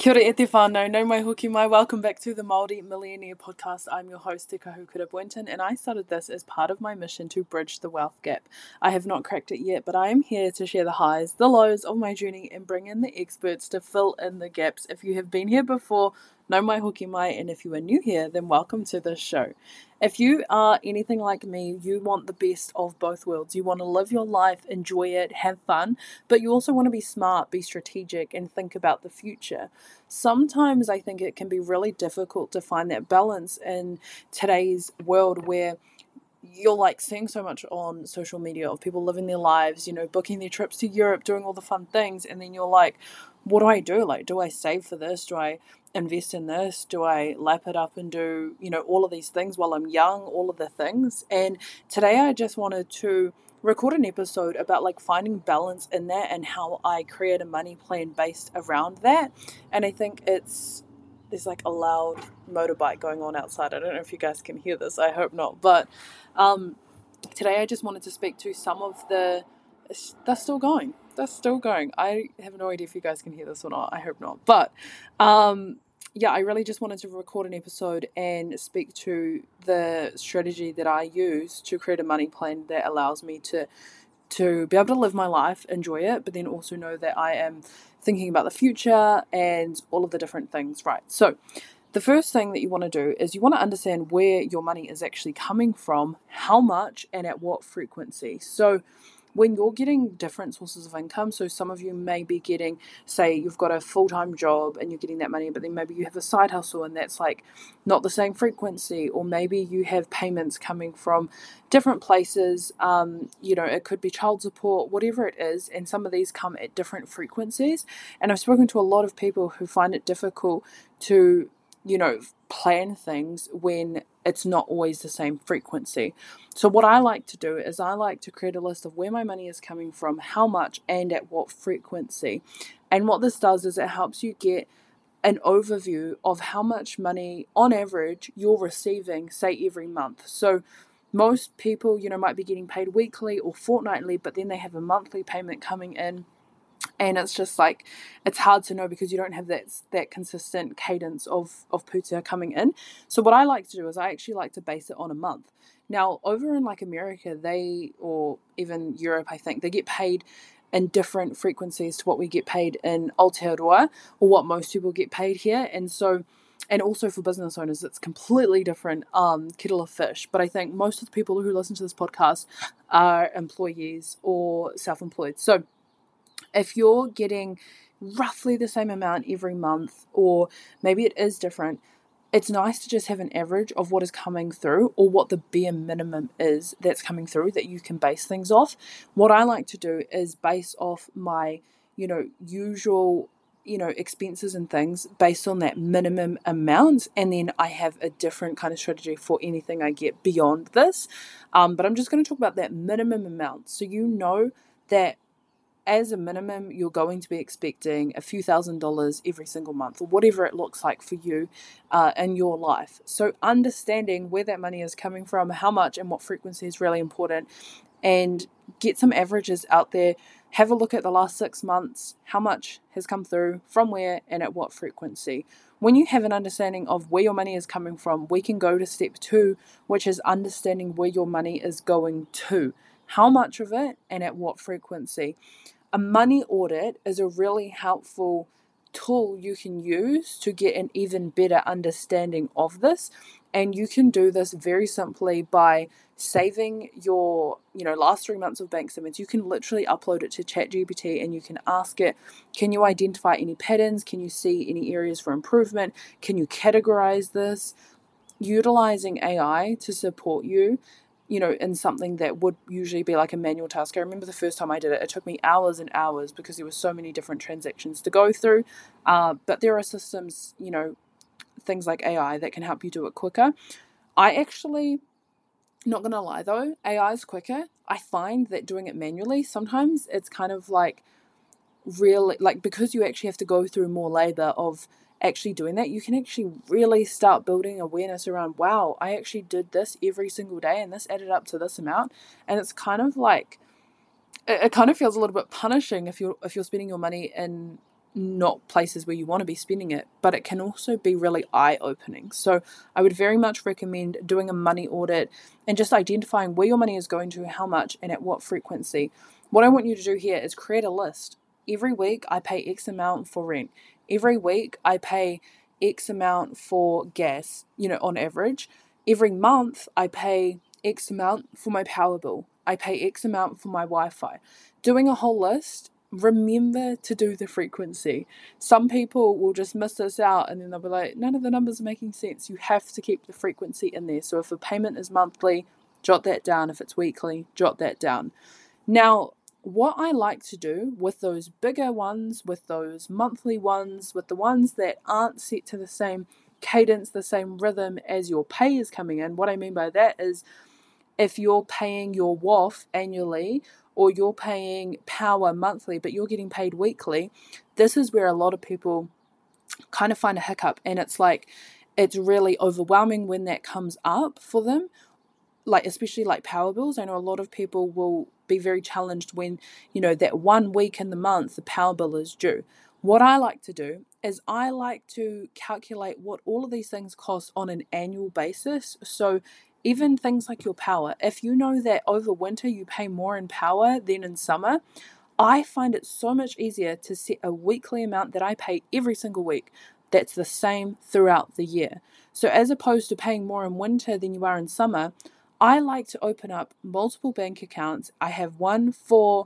Kia ora e te whānau, nau mai hoki mai. Welcome back to the Māori Millionaire Podcast. I'm your host, Te Kahukura Boynton, and I started this as part of my mission to bridge the wealth gap. I have not cracked it yet, but I am here to share the highs, the lows of my journey and bring in the experts to fill in the gaps. If you have been here before, nau mai hoki mai, and if you are new here, then welcome to this show. If you are anything like me, you want the best of both worlds. You want to live your life, enjoy it, have fun, but you also want to be smart, be strategic, and think about the future. Sometimes I think it can be really difficult to find that balance in today's world where you're like seeing so much on social media of people living their lives, booking their trips to Europe, doing all the fun things, and then you're like, what do I do? Like, do I save for this? Do I invest in this? Do I lap it up and do, all of these things while I'm young, all of the things? And today I just wanted to record an episode about like finding balance in that and how I create a money plan based around that. And I think there's like a loud motorbike going on outside. I don't know if you guys can hear this. I hope not. But today I just wanted to speak to some of they're still going. I have no idea if you guys can hear this or not. I hope not. But I really just wanted to record an episode and speak to the strategy that I use to create a money plan that allows me to be able to live my life, enjoy it, but then also know that I am thinking about the future and all of the different things, right? So the first thing that you want to do is you want to understand where your money is actually coming from, how much, and at what frequency. So when you're getting different sources of income, so some of you may be getting, say you've got a full-time job and you're getting that money, but then maybe you have a side hustle and that's like not the same frequency, or maybe you have payments coming from different places, it could be child support, whatever it is, and some of these come at different frequencies. And I've spoken to a lot of people who find it difficult to plan things when it's not always the same frequency. So what I like to do is I like to create a list of where my money is coming from, how much, and at what frequency. And what this does is it helps you get an overview of how much money on average you're receiving, say every month. So most people, might be getting paid weekly or fortnightly, but then they have a monthly payment coming in. And it's just like, it's hard to know because you don't have that consistent cadence of puta coming in. So what I like to do is I actually like to base it on a month. Now, over in like America, or even Europe, I think, they get paid in different frequencies to what we get paid in Aotearoa, or what most people get paid here. And also for business owners, it's completely different kettle of fish. But I think most of the people who listen to this podcast are employees or self-employed. So if you're getting roughly the same amount every month, or maybe it is different, it's nice to just have an average of what is coming through, or what the bare minimum is that's coming through that you can base things off. What I like to do is base off my, usual, expenses and things based on that minimum amount. And then I have a different kind of strategy for anything I get beyond this. But I'm just going to talk about that minimum amount. So that as a minimum, you're going to be expecting a few $1,000s every single month, or whatever it looks like for you in your life. So understanding where that money is coming from, how much and what frequency is really important, and get some averages out there. Have a look at the last 6 months, how much has come through, from where, and at what frequency. When you have an understanding of where your money is coming from, we can go to step 2, which is understanding where your money is going to, how much of it, and at what frequency. A money audit is a really helpful tool you can use to get an even better understanding of this. And you can do this very simply by saving your, last 3 months of bank statements. You can literally upload it to ChatGPT and you can ask it, can you identify any patterns? Can you see any areas for improvement? Can you categorize this? Utilizing AI to support you, in something that would usually be like a manual task. I remember the first time I did it, it took me hours and hours because there were so many different transactions to go through. But there are systems, things like AI that can help you do it quicker. I actually, not going to lie though, AI is quicker. I find that doing it manually, sometimes it's kind of like really, like, because you actually have to go through more labor of actually doing that, you can actually really start building awareness around, wow, I actually did this every single day and this added up to this amount. And it's kind of like, it kind of feels a little bit punishing if you're spending your money in not places where you want to be spending it, but it can also be really eye-opening. So I would very much recommend doing a money audit and just identifying where your money is going to, how much, and at what frequency. What I want you to do here is create a list. Every week I pay X amount for rent. Every week I pay X amount for gas, on average. Every month I pay X amount for my power bill. I pay X amount for my Wi-Fi. Doing a whole list. Remember to do the frequency. Some people will just miss this out and then they'll be like, none of the numbers are making sense. You have to keep the frequency in there. So if a payment is monthly, jot that down. If it's weekly, jot that down. Now, what I like to do with those bigger ones, with those monthly ones, with the ones that aren't set to the same cadence, the same rhythm as your pay is coming in, what I mean by that is if you're paying your WOF annually or you're paying power monthly, but you're getting paid weekly, this is where a lot of people kind of find a hiccup, and it's really overwhelming when that comes up for them, especially power bills. I know a lot of people will be very challenged when, that 1 week in the month the power bill is due. What I like to do is I like to calculate what all of these things cost on an annual basis. So even things like your power, if you know that over winter you pay more in power than in summer, I find it so much easier to set a weekly amount that I pay every single week that's the same throughout the year. So as opposed to paying more in winter than you are in summer, I like to open up multiple bank accounts. I have one for,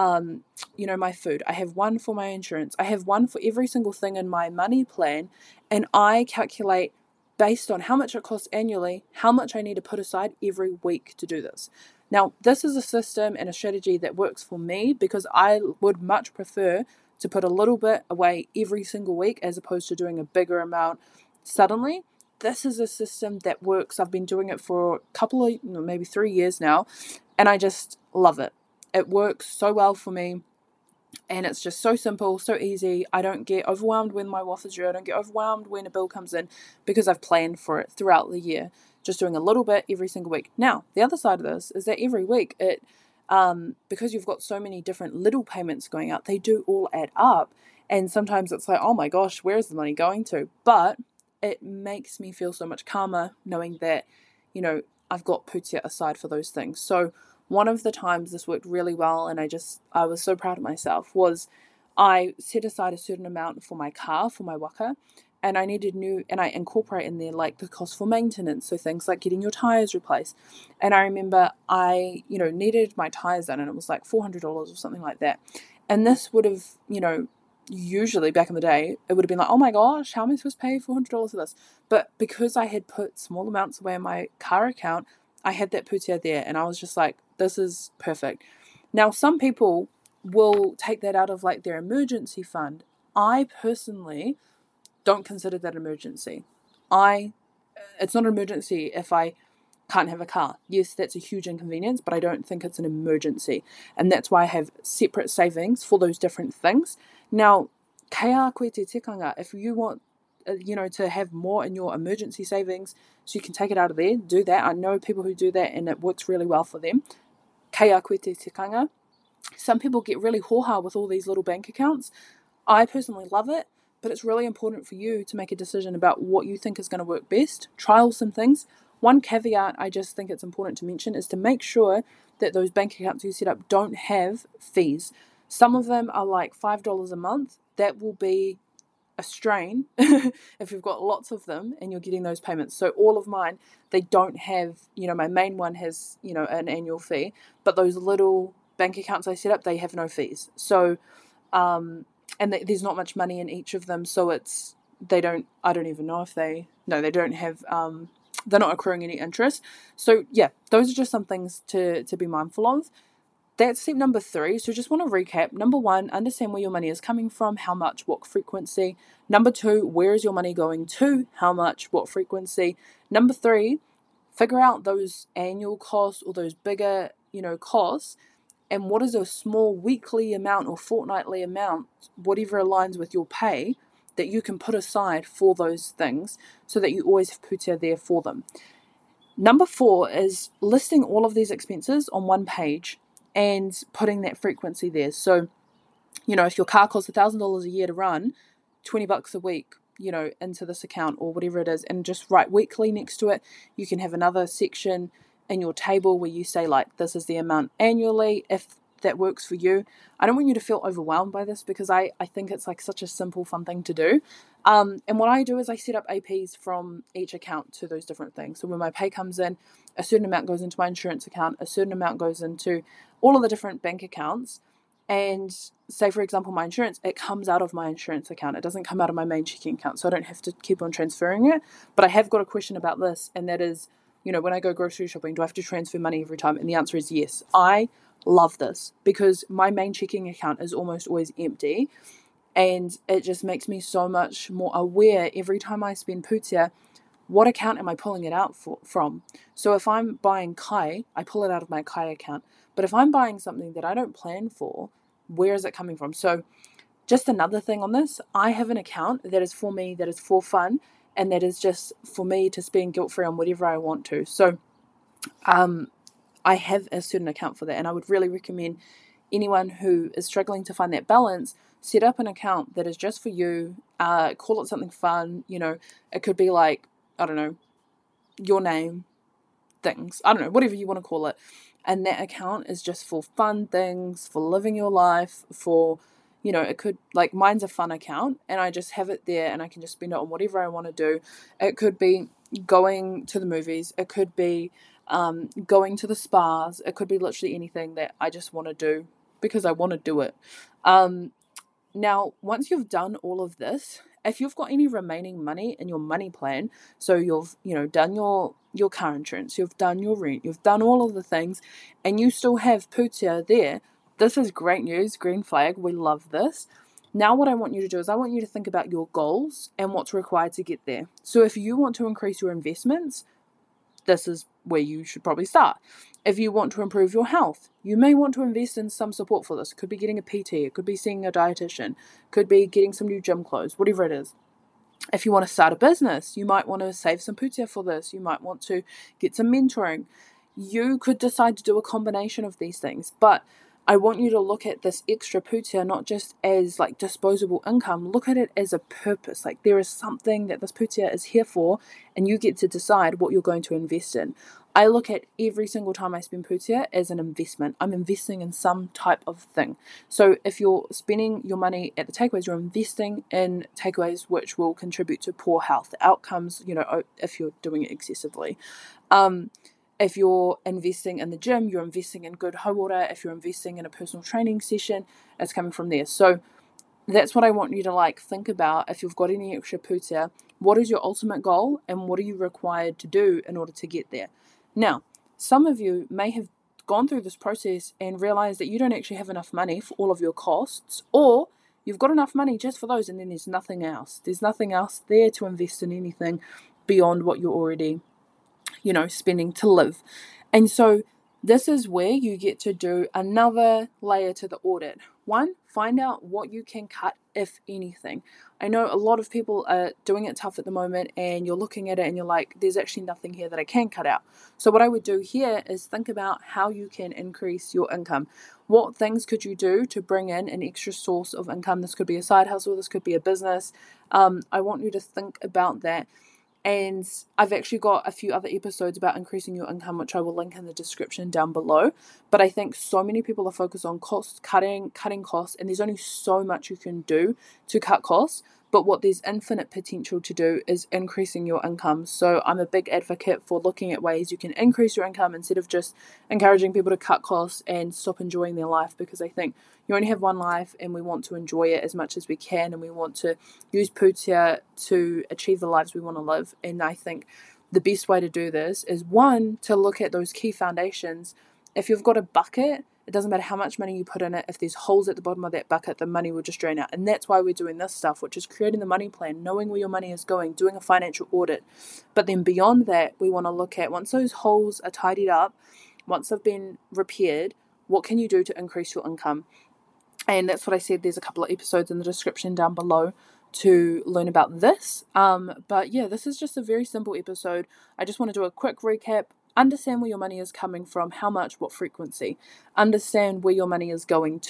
my food. I have one for my insurance. I have one for every single thing in my money plan. And I calculate based on how much it costs annually, how much I need to put aside every week to do this. Now, this is a system and a strategy that works for me because I would much prefer to put a little bit away every single week as opposed to doing a bigger amount suddenly. This is a system that works. I've been doing it for a couple of, maybe 3 years now, and I just love it. It works so well for me. And it's just so simple, so easy. I don't get overwhelmed when my WOF is due. I don't get overwhelmed when a bill comes in because I've planned for it throughout the year. Just doing a little bit every single week. Now, the other side of this is that every week, because you've got so many different little payments going out, they do all add up. And sometimes it's like, oh my gosh, where is the money going to? But it makes me feel so much calmer knowing that, I've got putia aside for those things. So one of the times this worked really well, and I was so proud of myself, was I set aside a certain amount for my car, for my waka, and I incorporate in there the cost for maintenance, so things like getting your tires replaced. And I remember I, needed my tires done, and it was like $400 or something like that. And this would have, usually back in the day, it would have been like, oh my gosh, how am I supposed to pay $400 for this? But because I had put small amounts away in my car account, I had that putia there, and I was just like, this is perfect. Now, some people will take that out of their emergency fund. I personally don't consider that emergency. It's not an emergency if I can't have a car. Yes, that's a huge inconvenience, but I don't think it's an emergency. And that's why I have separate savings for those different things. Now, kaya koe te tikanga, if you want to have more in your emergency savings so you can take it out of there, do that. I know people who do that and it works really well for them. Kaya koe te tikanga. Some people get really hoha with all these little bank accounts. I personally love it, but it's really important for you to make a decision about what you think is going to work best. Trial some things. One caveat I just think it's important to mention is to make sure that those bank accounts you set up don't have fees. Some of them are like $5 a month. That will be a strain if you've got lots of them and you're getting those payments. So all of mine, they don't have, my main one has, an annual fee, but those little bank accounts I set up, they have no fees. So, there's not much money in each of them. So I don't even know if they don't have, they're not accruing any interest. So yeah, those are just some things to be mindful of. That's step number 3. So just want to recap. Number 1, understand where your money is coming from, how much, what frequency. Number 2, where is your money going to, how much, what frequency. Number 3, figure out those annual costs or those bigger, costs, and what is a small weekly amount or fortnightly amount, whatever aligns with your pay, that you can put aside for those things so that you always have putia there for them. Number 4 is listing all of these expenses on one page and putting that frequency there. So if your car costs $1,000 a year to run, $20 a week, into this account or whatever it is, and just write weekly next to it. You can have another section in your table where you say, like, this is the amount annually, if that works for you. I don't want you to feel overwhelmed by this, because I think it's like such a simple, fun thing to do. And what I do is I set up APs from each account to those different things. So when my pay comes in, a certain amount goes into my insurance account, a certain amount goes into all of the different bank accounts. And say, for example, my insurance, it comes out of my insurance account. It doesn't come out of my main checking account, so I don't have to keep on transferring it. But I have got a question about this, and that is, when I go grocery shopping, do I have to transfer money every time? And the answer is yes. I love this because my main checking account is almost always empty, and it just makes me so much more aware every time I spend pūtea, what account am I pulling it out from? So if I'm buying kai, I pull it out of my kai account. But if I'm buying something that I don't plan for, where is it coming from? So just another thing on this, I have an account that is for me, that is for fun, and that is just for me to spend guilt-free on whatever I want to. So I have a certain account for that, and I would really recommend anyone who is struggling to find that balance, set up an account that is just for you, call it something fun. It could be like, I don't know, your name, things, I don't know, whatever you want to call it. And that account is just for fun things, for living your life, for, it could, like, mine's a fun account, and I just have it there, and I can just spend it on whatever I want to do. It could be going to the movies. It could be going to the spas. It could be literally anything that I just want to do because I want to do it. Now, once you've done all of this, if you've got any remaining money in your money plan, so you've, done your car insurance, you've done your rent, you've done all of the things, and you still have pūtea there, this is great news, green flag, we love this. Now what I want you to do is I want you to think about your goals and what's required to get there. So if you want to increase your investments, this is where you should probably start. If you want to improve your health, you may want to invest in some support for this. It could be getting a PT, it could be seeing a dietitian, could be getting some new gym clothes, whatever it is. If you want to start a business, you might want to save some pūtea for this. You might want to get some mentoring. You could decide to do a combination of these things, but I want you to look at this extra pūtea not just as like disposable income. Look at it as a purpose. Like, there is something that this pūtea is here for, and you get to decide what you're going to invest in. I look at every single time I spend pūtea as an investment. I'm investing in some type of thing. So if you're spending your money at the takeaways, you're investing in takeaways which will contribute to poor health outcomes, if you're doing it excessively. If you're investing in the gym, you're investing in good hauora. If you're investing in a personal training session, it's coming from there. So that's what I want you to think about. If you've got any extra pūtea, what is your ultimate goal and what are you required to do in order to get there? Now, some of you may have gone through this process and realized that you don't actually have enough money for all of your costs, or you've got enough money just for those and then there's nothing else. There's nothing else there to invest in anything beyond what you're already spending to live. And so this is where you get to do another layer to the audit. One, find out what you can cut, if anything. I know a lot of people are doing it tough at the moment, and you're looking at it and you're like, there's actually nothing here that I can cut out. So what I would do here is think about how you can increase your income. What things could you do to bring in an extra source of income? This could be a side hustle, this could be a business. I want you to think about that. And I've actually got a few other episodes about increasing your income, which I will link in the description down below. But I think so many people are focused on cost cutting costs, and there's only so much you can do to cut costs. But what there's infinite potential to do is increasing your income. So I'm a big advocate for looking at ways you can increase your income instead of just encouraging people to cut costs and stop enjoying their life, because I think you only have one life and we want to enjoy it as much as we can, and we want to use pūtea to achieve the lives we want to live. And I think the best way to do this is, one, to look at those key foundations. If you've got a bucket, it doesn't matter how much money you put in it. If there's holes at the bottom of that bucket, the money will just drain out. And that's why we're doing this stuff, which is creating the money plan, knowing where your money is going, doing a financial audit. But then beyond that, we want to look at, once those holes are tidied up, once they've been repaired, what can you do to increase your income? And that's what I said. There's a couple of episodes in the description down below to learn about this. But yeah, this is just a very simple episode. I just want to do a quick recap. Understand where your money is coming from, how much, what frequency. Understand where your money is going to,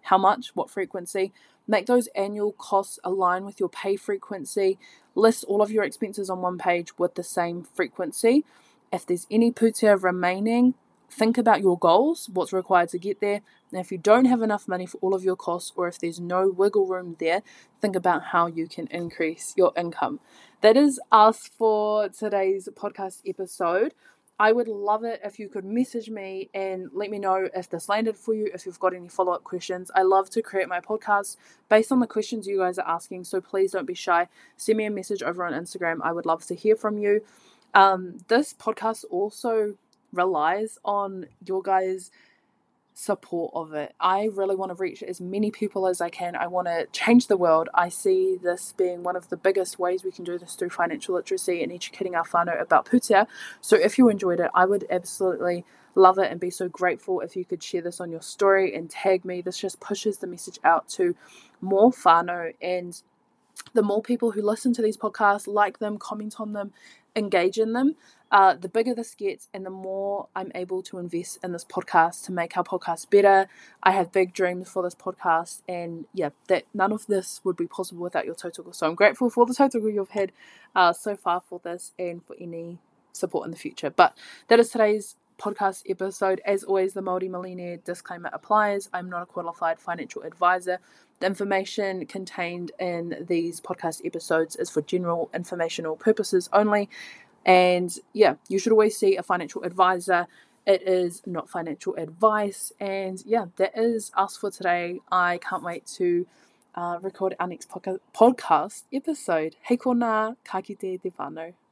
how much, what frequency. Make those annual costs align with your pay frequency. List all of your expenses on one page with the same frequency. If there's any putia remaining, think about your goals, what's required to get there. And if you don't have enough money for all of your costs, or if there's no wiggle room there, think about how you can increase your income. That is us for today's podcast episode. I would love it if you could message me and let me know if this landed for you, if you've got any follow-up questions. I love to create my podcast based on the questions you guys are asking, so please don't be shy. Send me a message over on Instagram. I would love to hear from you. This podcast also relies on your guys' support of it. I really want to reach as many people as I can. I want to change the world. I see this being one of the biggest ways we can do this through financial literacy and educating our whānau about putia. So if you enjoyed it, I would absolutely love it and be so grateful if you could share this on your story and tag me. This just pushes the message out to more whānau, and the more people who listen to these podcasts, like them, comment on them, engage in them, the bigger this gets and the more I'm able to invest in this podcast to make our podcast better. I have big dreams for this podcast, and that none of this would be possible without your tautoko. So I'm grateful for the tautoko you've had so far for this and for any support in the future. But that is today's podcast episode. As always, the Māori Millionaire disclaimer applies. I'm not a qualified financial advisor. The information contained in these podcast episodes is for general informational purposes only. And you should always see a financial advisor. It is not financial advice. And that is us for today. I can't wait to record our next podcast episode. Hei kona, ka kite te whānau.